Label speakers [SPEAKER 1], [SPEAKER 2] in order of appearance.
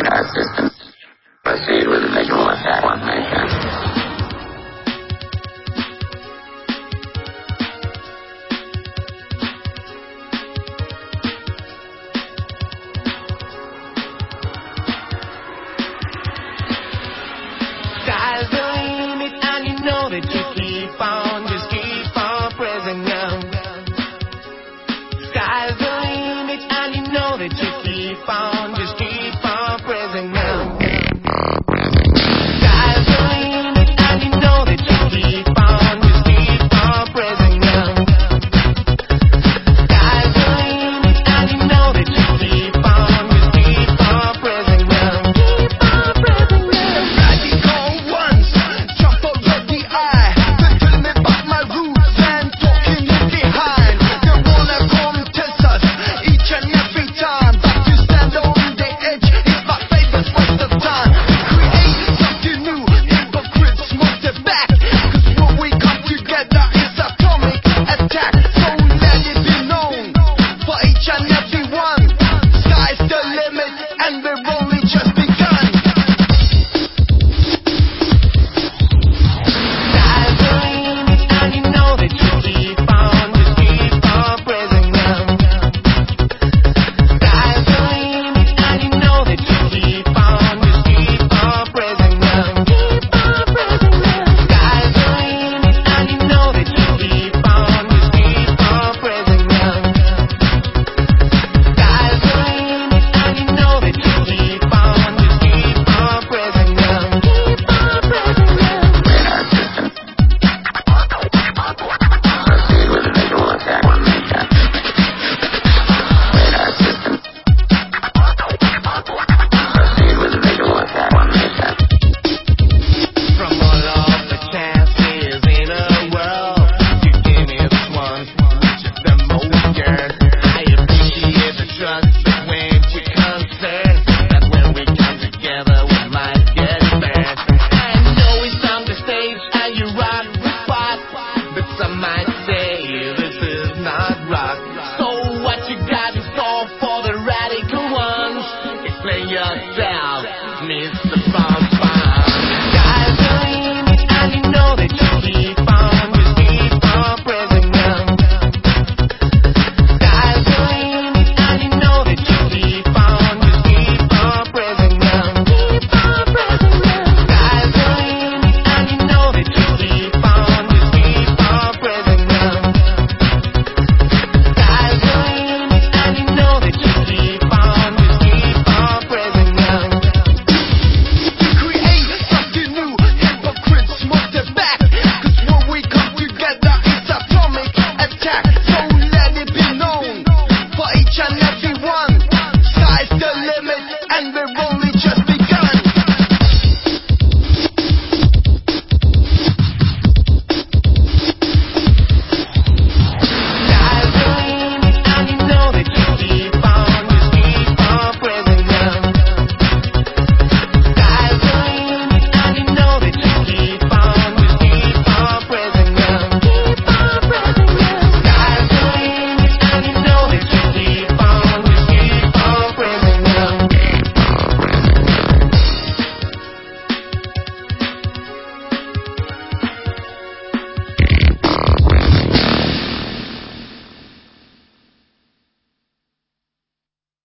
[SPEAKER 1] radar system. Proceed with the visual attack formation.
[SPEAKER 2] Sky's the limit, and you know that you just keep on pressing now. Sky's the limit, and you know that you keep on pressing now. Sky's the limit, and you know that you keep on pressing now. Sky's the limit, and you know that you keep on pressing now. Keep on pressing now.
[SPEAKER 3] Radical ones, jump over the eye. They're telling me about my roots and talking you behind. They wanna contest us each and every time, but to stand on the edge is my favorite waste of time. Create something new, hypocrites must step back, 'cause when we come together it's atomic attack. So let it be known for each and every one, sky's the limit and we're only just begun.
[SPEAKER 2] Sky's the limit, and you know that you keep on pressing now. Sky's the limit, and you know that you keep on pressing now. Keep on pressing now. Sky's the limit, and you know that you keep on pressing now. Sky's the limit, and you know that you keep on pressing now. Keep on pressing now.
[SPEAKER 1] Radar system. Proceed with the visual attack formation. Radar system. Proceed with the visual attack formation.
[SPEAKER 2] From all of the chances in the world, you give me this one, which is the most yearn. I appreciate the trust that when we concern, that when we come together we might get burned. I know it's on the stage and you rock the spot, but some might say this is not rock. So what you got in store for the radical ones? Explain yourself, Mr. Bonbon. Sky's the limit, and you know that you keep on pressing now. Sky's the limit, and you know that you keep on pressing now. Keep on pressing now. Sky's the limit, and you know that you keep on pressing now. Sky's the limit, and you know that you keep on pressing now.
[SPEAKER 3] Create something new, hypocrites must step back, 'cause when we come together it's atomic attack. So let it be known for each and every one, sky's the limit and we're rolling.